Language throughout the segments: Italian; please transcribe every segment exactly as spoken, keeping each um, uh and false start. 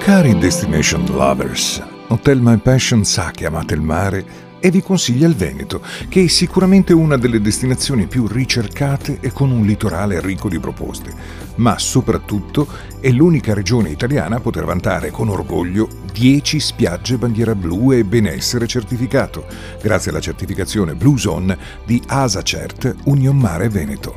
Cari Destination Lovers, Hotel My Passion sa che amate il mare e vi consiglia il Veneto, che è sicuramente una delle destinazioni più ricercate e con un litorale ricco di proposte, ma soprattutto è l'unica regione italiana a poter vantare con orgoglio dieci spiagge bandiera blu e benessere certificato, grazie alla certificazione Blue Zone di ASACERT Union Mare Veneto.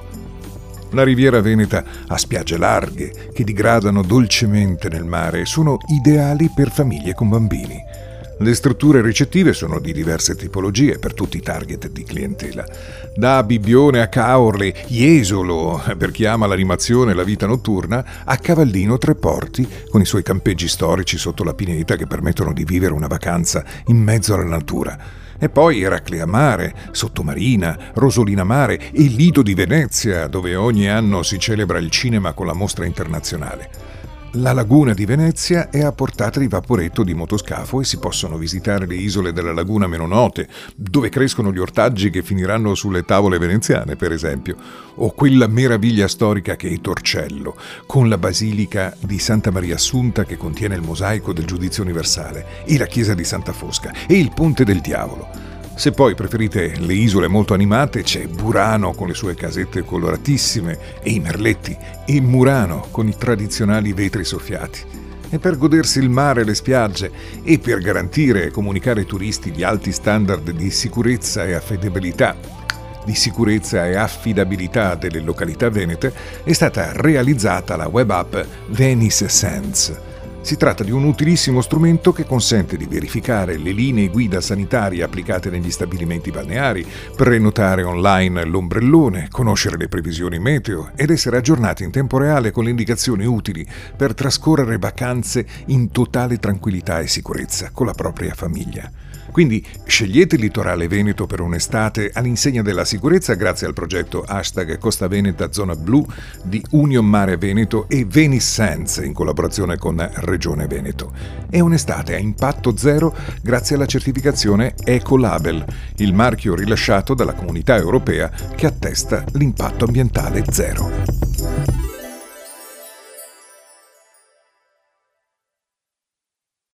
La Riviera Veneta ha spiagge larghe che digradano dolcemente nel mare e sono ideali per famiglie con bambini. Le strutture ricettive sono di diverse tipologie per tutti i target di clientela. Da Bibbione a Caorle, Jesolo, per chi ama l'animazione e la vita notturna, a Cavallino Tre Porti, con i suoi campeggi storici sotto la pineta che permettono di vivere una vacanza in mezzo alla natura. E poi Eraclea Mare, Sottomarina, Rosolina Mare e Lido di Venezia, dove ogni anno si celebra il cinema con la mostra internazionale. La laguna di Venezia è a portata di vaporetto di motoscafo e si possono visitare le isole della laguna meno note, dove crescono gli ortaggi che finiranno sulle tavole veneziane, per esempio, o quella meraviglia storica che è Torcello, con la basilica di Santa Maria Assunta che contiene il mosaico del Giudizio Universale, e la chiesa di Santa Fosca e il Ponte del Diavolo. Se poi preferite le isole molto animate, c'è Burano con le sue casette coloratissime e i merletti, e Murano con i tradizionali vetri soffiati. E per godersi il mare e le spiagge e per garantire e comunicare ai turisti gli alti standard di sicurezza e affidabilità, di sicurezza e affidabilità delle località venete, è stata realizzata la web app Venice Sense. Si tratta di un utilissimo strumento che consente di verificare le linee guida sanitarie applicate negli stabilimenti balneari, prenotare online l'ombrellone, conoscere le previsioni meteo ed essere aggiornati in tempo reale con le indicazioni utili per trascorrere vacanze in totale tranquillità e sicurezza con la propria famiglia. Quindi scegliete il litorale veneto per un'estate all'insegna della sicurezza grazie al progetto hashtag Costa Veneta Zona Blu di Union Mare Veneto e Venice Sense in collaborazione con Regione Veneto. È un'estate a impatto zero grazie alla certificazione Ecolabel, il marchio rilasciato dalla Comunità Europea che attesta l'impatto ambientale zero.